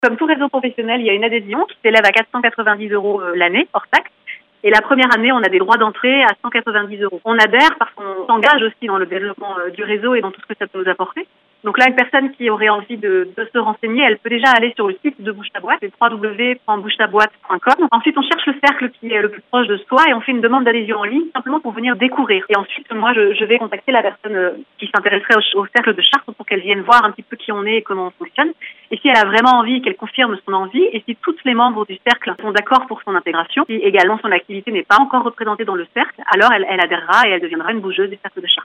Comme tout réseau professionnel, il y a une adhésion qui s'élève à 490 € l'année, hors taxe. Et la première année, on a des droits d'entrée à 190 €. On adhère parce qu'on s'engage aussi dans le développement du réseau et dans tout ce que ça peut nous apporter. Donc là, une personne qui aurait envie de se renseigner, elle peut déjà aller sur le site de Bouge ta boîte, c'est www.bougetaboite.com. Ensuite, on cherche le cercle qui est le plus proche de soi et on fait une demande d'adhésion en ligne simplement pour venir découvrir. Et ensuite, moi, je vais contacter la personne qui s'intéresserait au cercle de Chartres pour qu'elle vienne voir un petit peu qui on est et comment on fonctionne. Et si elle a vraiment envie, qu'elle confirme son envie, et si tous les membres du cercle sont d'accord pour son intégration, si également son activité n'est pas encore représentée dans le cercle, alors elle adhérera et elle deviendra une bougeuse du cercle de Chartres.